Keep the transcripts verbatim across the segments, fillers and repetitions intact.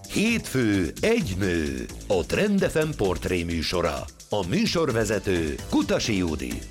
Hétfő egy nő, a Trend ef em portré műsora. A műsorvezető Kutasi Judit.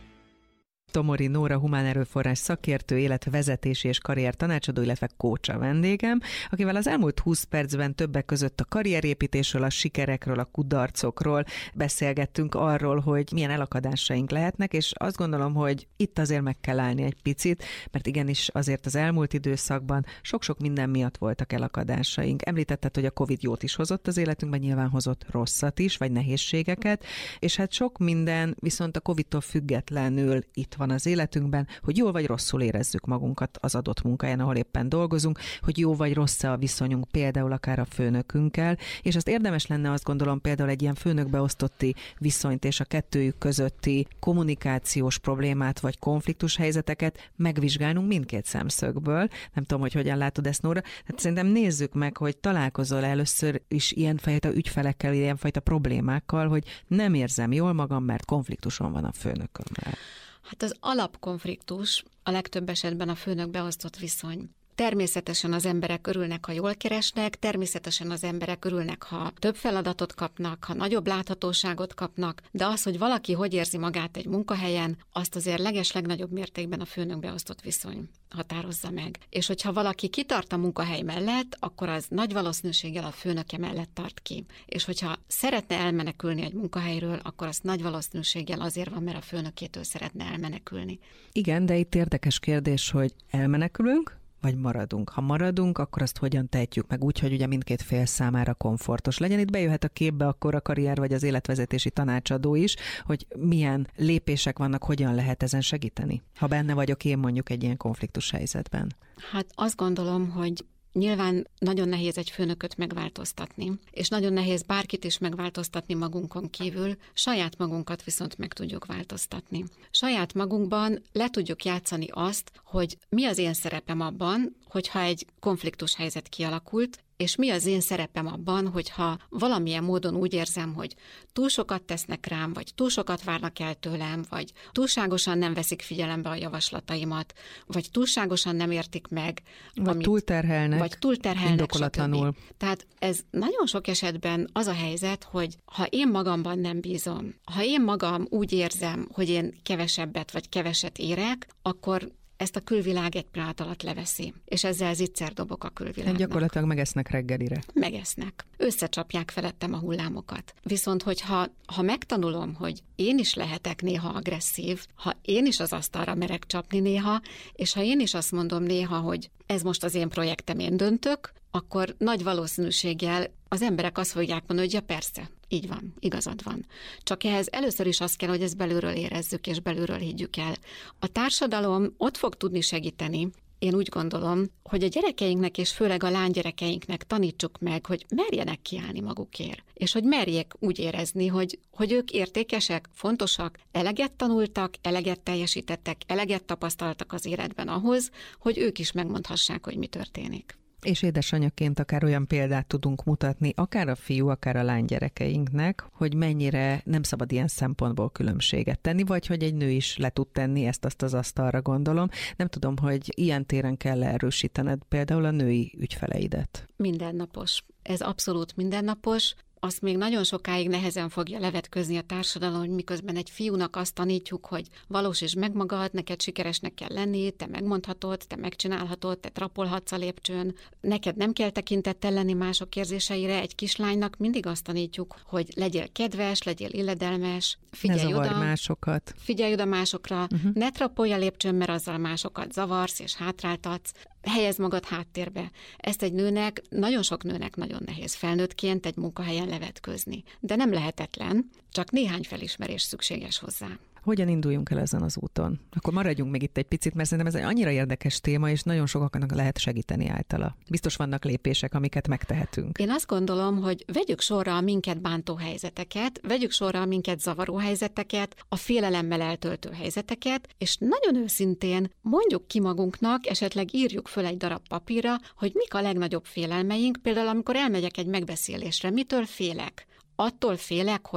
Tomori Nóra humán erőforrás szakértő, életvezetési és karrier tanácsadó, illetve coach a vendégem, akivel az elmúlt húsz percben többek között a karrierépítésről, a sikerekről, a kudarcokról beszélgettünk, arról, hogy milyen elakadásaink lehetnek, és azt gondolom, hogy itt azért meg kell állni egy picit, mert igenis azért az elmúlt időszakban sok-sok minden miatt voltak elakadásaink. Említetted, hogy a Covid jót is hozott az életünkben, nyilván hozott rosszat is, vagy nehézségeket, és hát sok minden viszont a Covidtól függetlenül itt van az életünkben, hogy jól vagy rosszul érezzük magunkat az adott munkáján, ahol éppen dolgozunk, hogy jó vagy rossz a viszonyunk például akár a főnökünkkel, és azt érdemes lenne, azt gondolom, például egy ilyen főnökbeosztotti viszonyt és a kettőjük közötti kommunikációs problémát vagy konfliktus helyzeteket megvizsgálnunk mindkét szemszögből. Nem tudom, hogy hogyan látod ezt, Nóra. Hát szerintem nézzük meg, hogy találkozol először is ilyenfajta ügyfelekkel, ilyenfajta problémákkal, hogy nem érzem jól magam, mert konfliktusom van a főnökömmel. Hát az alapkonfliktus a legtöbb esetben a főnök beosztott viszony. Természetesen az emberek örülnek, ha jól keresnek, természetesen az emberek örülnek, ha több feladatot kapnak, ha nagyobb láthatóságot kapnak, de az, hogy valaki hogy érzi magát egy munkahelyen, azt azért leges-legnagyobb mértékben a főnök beosztott viszony határozza meg. És hogyha valaki kitart a munkahely mellett, akkor az nagy valószínűséggel a főnöke mellett tart ki. És hogyha szeretne elmenekülni egy munkahelyről, akkor az nagy valószínűséggel azért van, mert a főnökétől szeretne elmenekülni. Igen, de itt érdekes kérdés, hogy elmenekülünk, vagy maradunk. Ha maradunk, akkor azt hogyan tehetjük meg úgy, hogy ugye mindkét fél számára komfortos legyen. Itt bejöhet a képbe akkor a karrier vagy az életvezetési tanácsadó is, hogy milyen lépések vannak, hogyan lehet ezen segíteni, ha benne vagyok én mondjuk egy ilyen konfliktus helyzetben. Hát azt gondolom, hogy nyilván nagyon nehéz egy főnököt megváltoztatni, és nagyon nehéz bárkit is megváltoztatni magunkon kívül, saját magunkat viszont meg tudjuk változtatni. Saját magunkban le tudjuk játszani azt, hogy mi az én szerepem abban, hogyha egy konfliktus helyzet kialakult, és mi az én szerepem abban, hogyha valamilyen módon úgy érzem, hogy túl sokat tesznek rám, vagy túl sokat várnak el tőlem, vagy túlságosan nem veszik figyelembe a javaslataimat, vagy túlságosan nem értik meg. Vagy amit, túlterhelnek, vagy túlterhelnek, indokolatlanul. Stb. Tehát ez nagyon sok esetben az a helyzet, hogy ha én magamban nem bízom, ha én magam úgy érzem, hogy én kevesebbet vagy keveset érek, akkor ezt a külvilág egy pillanat alatt leveszi, és ezzel zicser dobok a külvilágnak. Gyakorlatilag megesznek reggelire. Megesznek. Összecsapják felettem a hullámokat. Viszont, hogyha ha megtanulom, hogy én is lehetek néha agresszív, ha én is az asztalra merek csapni néha, és ha én is azt mondom néha, hogy ez most az én projektem, én döntök, akkor nagy valószínűséggel az emberek azt fogják mondani, hogy ja persze, így van, igazad van. Csak ehhez először is azt kell, hogy ezt belülről érezzük, és belülről higgyük el. A társadalom ott fog tudni segíteni, én úgy gondolom, hogy a gyerekeinknek, és főleg a lánygyerekeinknek tanítsuk meg, hogy merjenek kiállni magukért, és hogy merjék úgy érezni, hogy, hogy ők értékesek, fontosak, eleget tanultak, eleget teljesítettek, eleget tapasztaltak az életben ahhoz, hogy ők is megmondhassák, hogy mi történik. És édesanyaként akár olyan példát tudunk mutatni, akár a fiú, akár a lány gyerekeinknek, hogy mennyire nem szabad ilyen szempontból különbséget tenni, vagy hogy egy nő is le tud tenni, ezt-azt az asztalra gondolom. Nem tudom, hogy ilyen téren kell erősítened például a női ügyfeleidet. Mindennapos. Ez abszolút mindennapos. Azt még nagyon sokáig nehezen fogja levetközni a társadalom, hogy miközben egy fiúnak azt tanítjuk, hogy valósítsd meg magad, neked sikeresnek kell lenni, te megmondhatod, te megcsinálhatod, te trapolhatsz a lépcsőn, neked nem kell tekintettel lenni mások érzéseire, egy kislánynak mindig azt tanítjuk, hogy legyél kedves, legyél illedelmes, figyelj oda, másokat. figyelj oda másokra, uh-huh. ne trapolj a lépcsőn, mert azzal másokat zavarsz és hátráltatsz, helyezd magad háttérbe. Ezt egy nőnek, nagyon sok nőnek nagyon nehéz felnőttként egy munkahelyen levetközni. De nem lehetetlen, csak néhány felismerés szükséges hozzá. Hogyan induljunk el ezen az úton? Akkor maradjunk még itt egy picit, mert szerintem ez egy annyira érdekes téma, és nagyon sokaknak lehet segíteni általa. Biztos vannak lépések, amiket megtehetünk. Én azt gondolom, hogy vegyük sorra a minket bántó helyzeteket, vegyük sorra a minket zavaró helyzeteket, a félelemmel eltöltő helyzeteket, és nagyon őszintén mondjuk ki magunknak, esetleg írjuk föl egy darab papírra, hogy mik a legnagyobb félelmeink, például amikor elmegyek egy megbeszélésre, mitől félek? Attól félek, hogy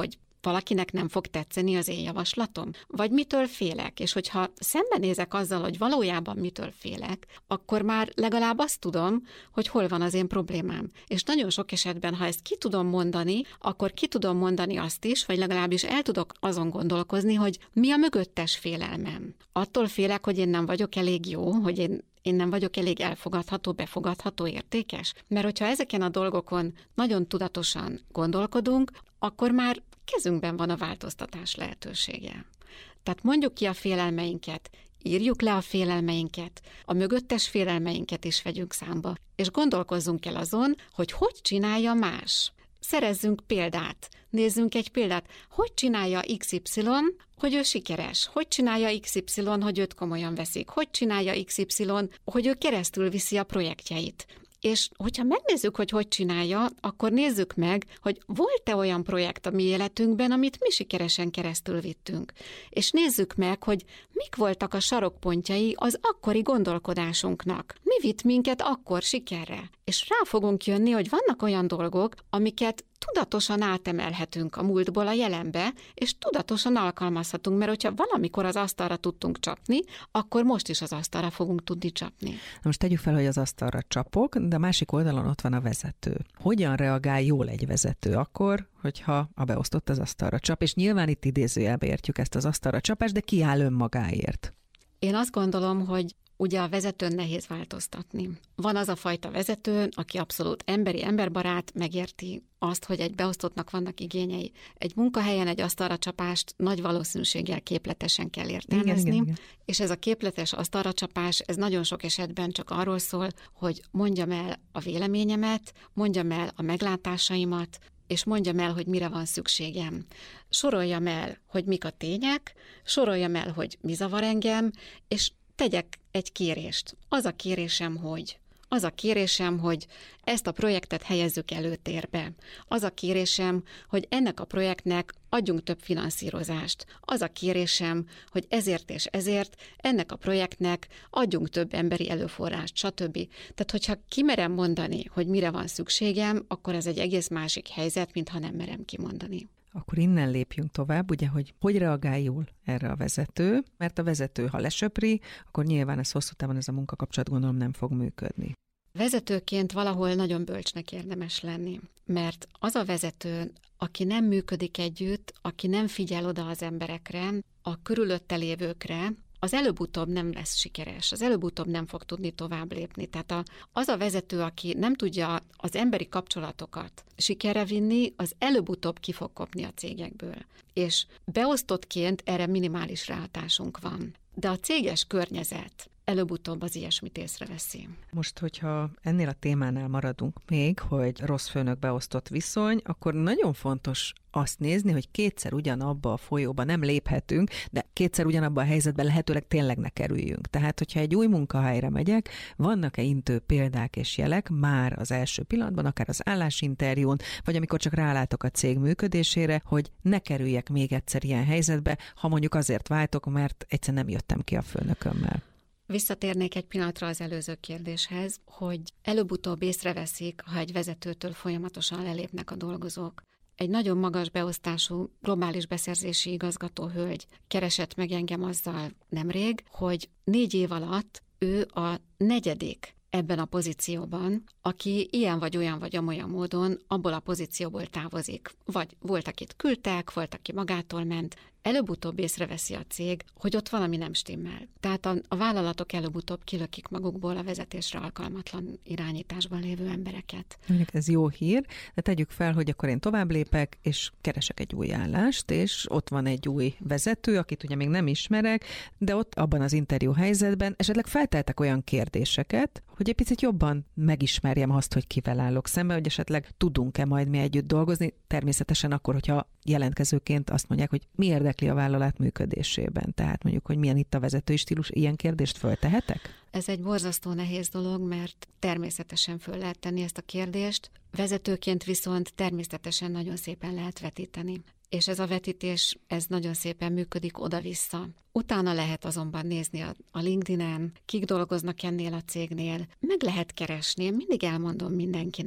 valakinek nem fog tetszeni az én javaslatom? Vagy mitől félek? És hogyha szembenézek azzal, hogy valójában mitől félek, akkor már legalább azt tudom, hogy hol van az én problémám. És nagyon sok esetben, ha ezt ki tudom mondani, akkor ki tudom mondani azt is, vagy legalábbis el tudok azon gondolkozni, hogy mi a mögöttes félelmem. Attól félek, hogy én nem vagyok elég jó, hogy én Én nem vagyok elég elfogadható, befogadható, értékes? Mert hogyha ezeken a dolgokon nagyon tudatosan gondolkodunk, akkor már kezünkben van a változtatás lehetősége. Tehát mondjuk ki a félelmeinket, írjuk le a félelmeinket, a mögöttes félelmeinket is vegyünk számba, és gondolkozzunk el azon, hogy hogy csinálja más. Szerezzünk példát, nézzünk egy példát, hogy csinálja iksz ipszilon, hogy ő sikeres, hogy csinálja iksz ipszilon, hogy őt komolyan veszik, hogy csinálja iksz ipszilon, hogy ő keresztül viszi a projektjeit. És hogyha megnézzük, hogy hogy csinálja, akkor nézzük meg, hogy volt-e olyan projekt a mi életünkben, amit mi sikeresen keresztül vittünk. És nézzük meg, hogy mik voltak a sarokpontjai az akkori gondolkodásunknak. Mi vitt minket akkor sikerre? És rá fogunk jönni, hogy vannak olyan dolgok, amiket tudatosan átemelhetünk a múltból a jelenbe, és tudatosan alkalmazhatunk, mert hogyha valamikor az asztalra tudtunk csapni, akkor most is az asztalra fogunk tudni csapni. Most tegyük fel, hogy az asztalra csapok, de a másik oldalon ott van a vezető. Hogyan reagál jól egy vezető akkor, hogyha a beosztott az asztalra csap, és nyilván itt idézőjelbe értjük ezt az asztalra csapást, de ki áll önmagáért? Én azt gondolom, hogy ugye a vezetőn nehéz változtatni. Van az a fajta vezető, aki abszolút emberi, emberbarát, megérti azt, hogy egy beosztottnak vannak igényei. Egy munkahelyen egy asztalra csapást nagy valószínűséggel képletesen kell értelmezni, igen, igen, igen. És ez a képletes asztalra csapás, ez nagyon sok esetben csak arról szól, hogy mondjam el a véleményemet, mondjam el a meglátásaimat, és mondjam el, hogy mire van szükségem. Soroljam el, hogy mik a tények, soroljam el, hogy mi zavar engem, és tegyek egy kérést. Az a kérésem, hogy... Az a kérésem, hogy ezt a projektet helyezzük előtérbe. Az a kérésem, hogy ennek a projektnek adjunk több finanszírozást. Az a kérésem, hogy ezért és ezért ennek a projektnek adjunk több emberi előforrást, stb. Tehát, hogyha kimerem mondani, hogy mire van szükségem, akkor ez egy egész másik helyzet, mint ha nem merem kimondani. Akkor innen lépjünk tovább, ugye, hogy hogy reagál jól erre a vezető, mert a vezető, ha lesöpri, akkor nyilván ez hosszú távon ez a munkakapcsolat gondolom nem fog működni. Vezetőként valahol nagyon bölcsnek érdemes lenni, mert az a vezető, aki nem működik együtt, aki nem figyel oda az emberekre, a körülötte lévőkre, az előbb-utóbb nem lesz sikeres, az előbb-utóbb nem fog tudni tovább lépni. Tehát a, az a vezető, aki nem tudja az emberi kapcsolatokat sikerre vinni, az előbb-utóbb ki fog kopni a cégekből. És beosztottként erre minimális ráhatásunk van. De a céges környezet előbb-utóbb az ilyesmit észreveszi. Most, hogyha ennél a témánál maradunk még, hogy rossz főnök beosztott viszony, akkor nagyon fontos azt nézni, hogy kétszer ugyanabba a folyóba nem léphetünk, de kétszer ugyanabba a helyzetben lehetőleg tényleg ne kerüljünk. Tehát, hogyha egy új munkahelyre megyek, vannak-e intő példák és jelek már az első pillanatban, akár az állásinterjún, vagy amikor csak rálátok a cég működésére, hogy ne kerüljek még egyszer ilyen helyzetbe, ha mondjuk azért váltok, mert egyszer nem jöttem ki a főnökömmel. Visszatérnék egy pillanatra az előző kérdéshez, hogy előbb-utóbb észreveszik, ha egy vezetőtől folyamatosan lelépnek a dolgozók. Egy nagyon magas beosztású globális beszerzési igazgató hölgy keresett meg engem azzal nemrég, hogy négy év alatt ő a negyedik ebben a pozícióban, aki ilyen vagy olyan vagy amolyan módon abból a pozícióból távozik. Vagy volt, akit küldtek, volt, aki magától ment. Előbb-utóbb észreveszi a cég, hogy ott valami nem stimmel. Tehát a, a vállalatok előbb-utóbb kilökik magukból a vezetésre alkalmatlan irányításban lévő embereket. Mondjuk ez jó hír, de tegyük fel, hogy akkor én tovább lépek, és keresek egy új állást, és ott van egy új vezető, akit ugye még nem ismerek, de ott abban az interjú helyzetben esetleg felteltek olyan kérdéseket, hogy egy picit jobban megismerjem azt, hogy kivel állok szembe, hogy esetleg tudunk-e majd mi együtt dolgozni, természetesen akkor, hogyha jelentkezőként azt mondják, hogy mi érdekli a vállalat működésében. Tehát mondjuk, hogy milyen itt a vezetői stílus, ilyen kérdést föltehetek? Ez egy borzasztó nehéz dolog, mert természetesen föl lehet tenni ezt a kérdést, vezetőként viszont természetesen nagyon szépen lehet vetíteni. És ez a vetítés, ez nagyon szépen működik oda-vissza. Utána lehet azonban nézni a, a LinkedIn-en, kik dolgoznak ennél a cégnél, meg lehet keresni, én mindig elmondom mindenkinek.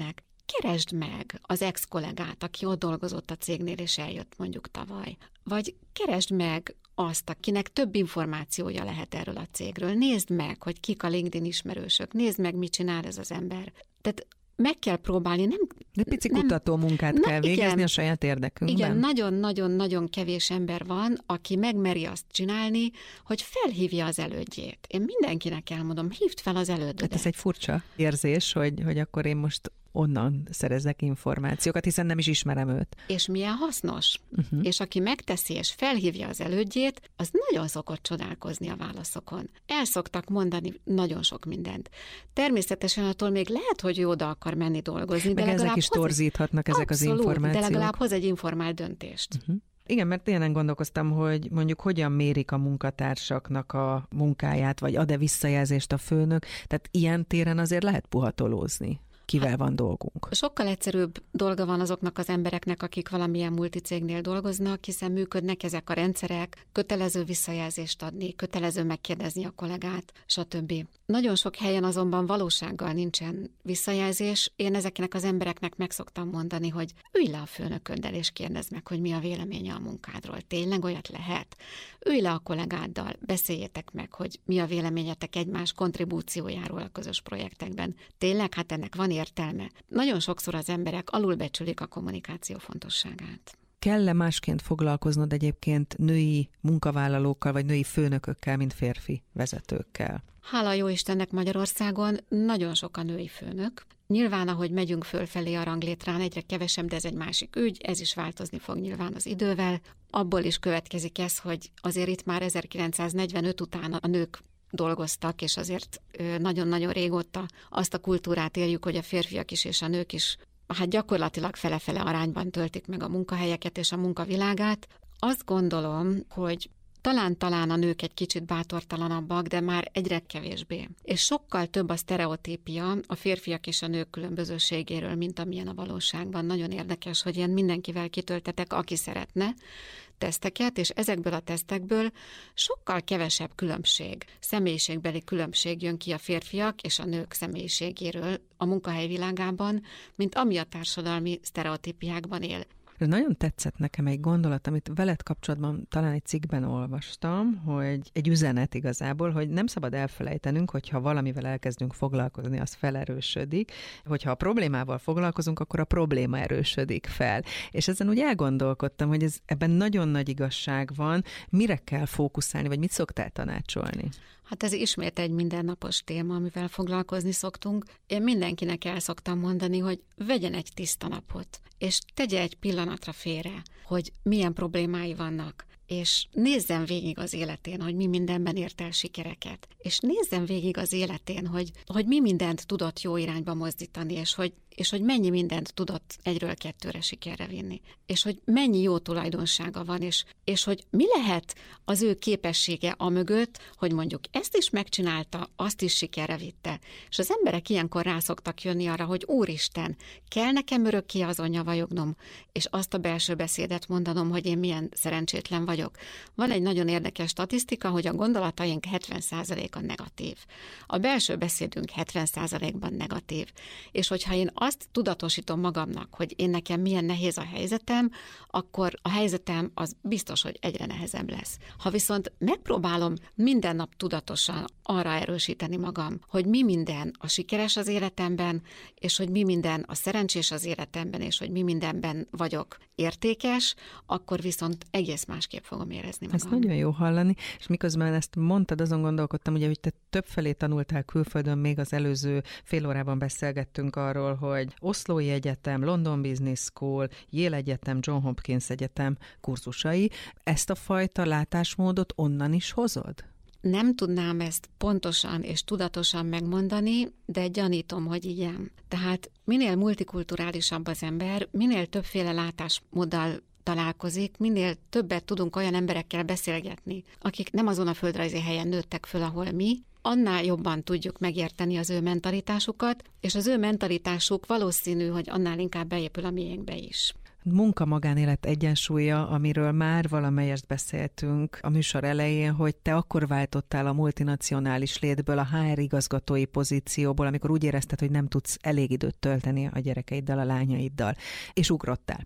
keresd meg az ex-kollégát, aki ott dolgozott a cégnél, és eljött mondjuk tavaly. Vagy keresd meg azt, akinek több információja lehet erről a cégről. Nézd meg, hogy kik a LinkedIn ismerősök, nézd meg, mit csinál ez az ember. Tehát meg kell próbálni, nem... De pici nem, kutató munkát na, kell végezni igen, a saját érdekünkben. Igen, nagyon-nagyon-nagyon kevés ember van, aki megmeri azt csinálni, hogy felhívja az elődjét. Én mindenkinek elmondom, hívd fel az elődödet. Hát ez egy furcsa érzés, hogy, hogy akkor én most onnan szerezzek információkat, hiszen nem is ismerem őt. És milyen hasznos. Uh-huh. És aki megteszi és felhívja az elődjét, az nagyon szokott csodálkozni a válaszokon. El szoktak mondani nagyon sok mindent. Természetesen attól még lehet, hogy ő oda akar menni dolgozni, meg de legalább ezek is torzíthatnak, ezek abszolút, az információk. de legalább hoz egy informált döntést. Uh-huh. Igen, mert tényleg gondolkoztam, hogy mondjuk hogyan mérik a munkatársaknak a munkáját, vagy ad-e visszajelzést a főnök, tehát ilyen téren azért lehet puhatolózni. Kivel van dolgunk? Sokkal egyszerűbb dolga van azoknak az embereknek, akik valamilyen multicégnél dolgoznak, hiszen működnek ezek a rendszerek, kötelező visszajelzést adni, kötelező megkérdezni a kollégát, stb. Nagyon sok helyen azonban valósággal nincsen visszajelzés. Én ezeknek az embereknek meg szoktam mondani, hogy ülj le a főnököddel és kérdezd meg, hogy mi a véleménye a munkádról. Tényleg olyat lehet? Ülj le a kollégáddal, beszéljétek meg, hogy mi a véleményetek egymás kontribúciójáról a közös projektekben. Tényleg, hát ennek van értelme. Nagyon sokszor az emberek alulbecsülik a kommunikáció fontosságát. Kell-e másként foglalkoznod egyébként női munkavállalókkal, vagy női főnökökkel, mint férfi vezetőkkel? Hála jó Istennek Magyarországon nagyon sok a női főnök. Nyilván, ahogy megyünk fölfelé a ranglétrán, egyre kevesebb, de ez egy másik ügy, ez is változni fog nyilván az idővel. Abból is következik ez, hogy azért itt már ezerkilencszáznegyvenöt után a nők dolgoztak, és azért nagyon-nagyon régóta azt a kultúrát éljük, hogy a férfiak is és a nők is hát gyakorlatilag fele-fele arányban töltik meg a munkahelyeket és a munkavilágát. Azt gondolom, hogy talán-talán a nők egy kicsit bátortalanabbak, de már egyre kevésbé. És sokkal több a sztereotípia a férfiak és a nők különbözőségéről, mint amilyen a valóságban. Nagyon érdekes, hogy ilyen mindenkivel kitöltetek, aki szeretne, teszteket, és ezekből a tesztekből sokkal kevesebb különbség, személyiségbeli különbség jön ki a férfiak és a nők személyiségéről a munkahely világában, mint ami a társadalmi sztereotípiákban él. Nagyon tetszett nekem egy gondolat, amit veled kapcsolatban talán egy cikkben olvastam, hogy egy üzenet igazából, hogy nem szabad elfelejtenünk, hogyha valamivel elkezdünk foglalkozni, az felerősödik, hogyha a problémával foglalkozunk, akkor a probléma erősödik fel. És ezen úgy elgondolkodtam, hogy ez, ebben nagyon nagy igazság van, mire kell fókuszálni, vagy mit szoktál tanácsolni? Hát ez ismét egy mindennapos téma, amivel foglalkozni szoktunk. Én mindenkinek el szoktam mondani, hogy vegyen egy tiszta napot, és tegye egy pillanatra félre, hogy milyen problémái vannak, és nézzen végig az életén, hogy mi mindenben ért el sikereket, és nézzen végig az életén, hogy, hogy mi mindent tudott jó irányba mozdítani, és hogy, és hogy mennyi mindent tudott egyről kettőre sikerre vinni, és hogy mennyi jó tulajdonsága van, és, és hogy mi lehet az ő képessége amögött, hogy mondjuk ezt is megcsinálta, azt is sikerre vitte. És az emberek ilyenkor rá szoktak jönni arra, hogy Úristen, kell nekem örökké azon nyavajognom, és azt a belső beszédet mondanom, hogy én milyen szerencsétlen vagyok. Van egy nagyon érdekes statisztika, hogy a gondolataink hetven százaléka negatív. A belső beszédünk hetven százalékban negatív. És hogyha én azt tudatosítom magamnak, hogy én nekem milyen nehéz a helyzetem, akkor a helyzetem az biztos, hogy egyre nehezebb lesz. Ha viszont megpróbálom minden nap tudatosan arra erősíteni magam, hogy mi minden a sikeres az életemben, és hogy mi minden a szerencsés az életemben, és hogy mi mindenben vagyok értékes, akkor viszont egész másképp fogom érezni magam. Ez nagyon jó hallani, és miközben ezt mondtad, azon gondolkodtam, ugye, hogy te többfelé tanultál külföldön, még az előző fél órában beszélgettünk arról, hogy Oszlói Egyetem, London Business School, Yale Egyetem, John Hopkins Egyetem kurzusai. Ezt a fajta látásmódot onnan is hozod? Nem tudnám ezt pontosan és tudatosan megmondani, de gyanítom, hogy igen. Tehát minél multikulturálisabb az ember, minél többféle látásmóddal találkozik, minél többet tudunk olyan emberekkel beszélgetni, akik nem azon a földrajzi helyen nőttek föl, ahol mi, annál jobban tudjuk megérteni az ő mentalitásukat, és az ő mentalitásuk valószínű, hogy annál inkább beépül a miénkbe is. munka-magánélet egyensúlya, amiről már valamelyest beszéltünk a műsor elején, hogy te akkor váltottál a multinacionális létből a há er igazgatói pozícióból, amikor úgy érezted, hogy nem tudsz elég időt tölteni a gyerekeiddel, a lányaiddal, és ugrottál.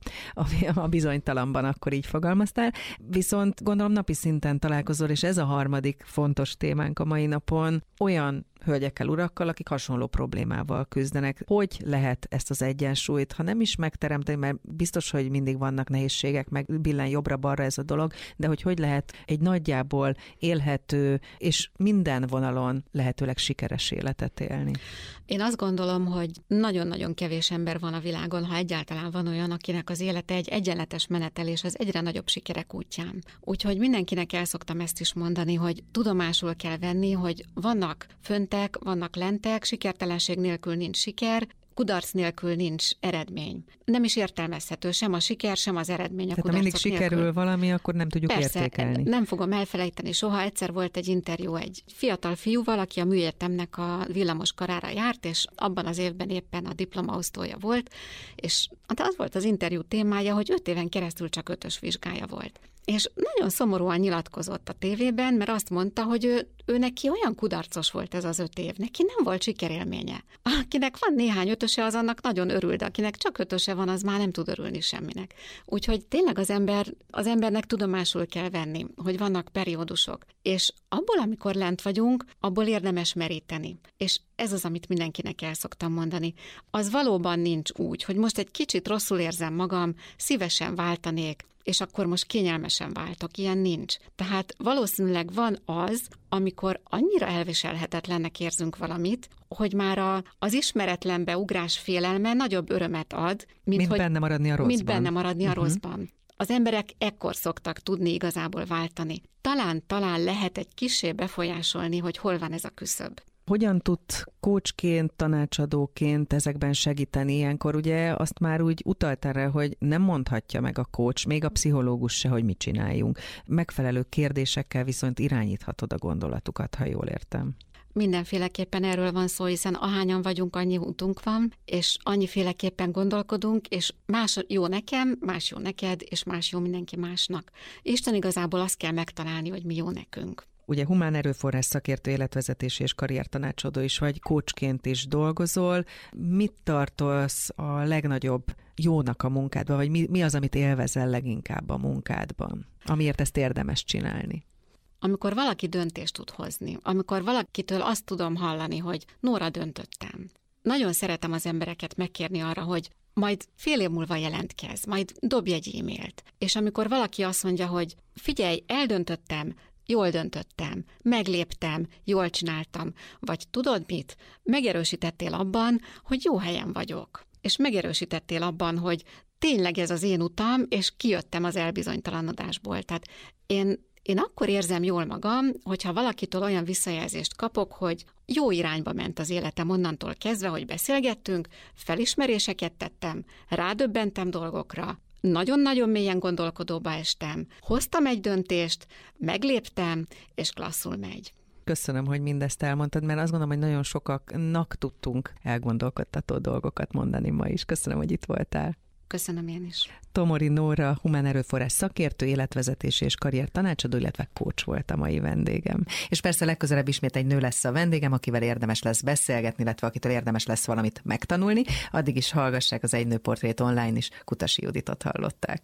A bizonytalanban akkor így fogalmaztál. Viszont gondolom napi szinten találkozol, és ez a harmadik fontos témánk a mai napon, olyan hölgyekkel, urakkal, akik hasonló problémával küzdenek. Hogy lehet ezt az egyensúlyt, ha nem is megteremteni, mert biztos, hogy mindig vannak nehézségek, meg billen jobbra-balra ez a dolog, de hogy hogy lehet egy nagyjából élhető és minden vonalon lehetőleg sikeres életet élni? Én azt gondolom, hogy nagyon-nagyon kevés ember van a világon, ha egyáltalán van olyan, akinek az élete egy egyenletes menetelés az egyre nagyobb sikerek útján. Úgyhogy mindenkinek el szoktam ezt is mondani, hogy tudomásul kell venni, hogy vannak föntek, vannak lentek, sikertelenség nélkül nincs siker, kudarc nélkül nincs eredmény. Nem is értelmezhető sem a siker, sem az eredmény a Tehát ha mindig kudarcok sikerül nélkül. valami, akkor nem tudjuk Persze, értékelni. Nem fogom elfelejteni soha. Egyszer volt egy interjú egy fiatal fiúval, aki a műegyetemnek a villamos karára járt, és abban az évben éppen a diplomaosztója volt, és az volt az interjú témája, hogy öt éven keresztül csak ötös vizsgája volt. És nagyon szomorúan nyilatkozott a tévében, mert azt mondta, hogy ő, ő neki olyan kudarcos volt ez az öt év, neki nem volt sikerélménye. Akinek van néhány ötöse, az annak nagyon örül, de akinek csak ötöse van, az már nem tud örülni semminek. Úgyhogy tényleg az ember, az embernek tudomásul kell venni, hogy vannak periódusok, és abból, amikor lent vagyunk, abból érdemes meríteni. És ez az, amit mindenkinek el szoktam mondani. Az valóban nincs úgy, hogy most egy kicsit rosszul érzem magam, szívesen váltanék, és akkor most kényelmesen váltok. Ilyen nincs. Tehát valószínűleg van az, amikor annyira elviselhetetlennek érzünk valamit, hogy már a, az ismeretlenbe ugrás félelme nagyobb örömet ad, mint, mint hogy, benne maradni a rosszban. Mint benne maradni a uh-huh. rosszban. Az emberek ekkor szoktak tudni igazából váltani. Talán, talán lehet egy kissé befolyásolni, hogy hol van ez a küszöb. Hogyan tud coachként, tanácsadóként ezekben segíteni ilyenkor? Ugye azt már úgy utalt erre, hogy nem mondhatja meg a coach, még a pszichológus se, hogy mit csináljunk. Megfelelő kérdésekkel viszont irányíthatod a gondolatukat, ha jól értem. Mindenféleképpen erről van szó, hiszen ahányan vagyunk, annyi útunk van, és annyiféleképpen gondolkodunk, és más jó nekem, más jó neked, és más jó mindenki másnak. Isten igazából azt kell megtalálni, hogy mi jó nekünk. Ugye humán erőforrás szakértő, életvezetési és karriertanácsadó is vagy, coachként is dolgozol. Mit tartasz a legnagyobb jónak a munkádban, vagy mi, mi az, amit élvezel leginkább a munkádban, amiért ezt érdemes csinálni? Amikor valaki döntést tud hozni, amikor valakitől azt tudom hallani, hogy Nóra, döntöttem. Nagyon szeretem az embereket megkérni arra, hogy majd fél év múlva jelentkezz, majd dobj egy e-mailt. És amikor valaki azt mondja, hogy figyelj, eldöntöttem, jól döntöttem, megléptem, jól csináltam, vagy tudod mit? Megerősítettél abban, hogy jó helyen vagyok. És megerősítettél abban, hogy tényleg ez az én utam, és kijöttem az elbizonytalanodásból. Tehát én, én akkor érzem jól magam, hogyha valakitől olyan visszajelzést kapok, hogy jó irányba ment az életem onnantól kezdve, hogy beszélgettünk, felismeréseket tettem, rádöbbentem dolgokra, nagyon-nagyon mélyen gondolkodóba estem, hoztam egy döntést, megléptem, és klasszul megy. Köszönöm, hogy mindezt elmondtad, mert azt gondolom, hogy nagyon sokaknak tudtunk elgondolkodtató dolgokat mondani ma is. Köszönöm, hogy itt voltál. Köszönöm én is. Tomori Nóra, humán erőforrás szakértő, életvezetési és karrier tanácsadó, illetve coach volt a mai vendégem. És persze legközelebb ismét egy nő lesz a vendégem, akivel érdemes lesz beszélgetni, illetve akitől érdemes lesz valamit megtanulni. Addig is hallgassák az Egy Nő Portrét online is. Kutasi Juditot hallották.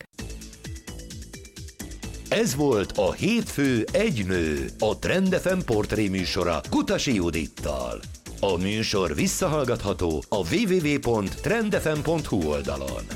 Ez volt a Hétfő Egy Nő, a Trend ef em portré műsora Kutasi Judittal. A műsor visszahallgatható a double-u double-u double-u pont trend f m pont h u oldalon.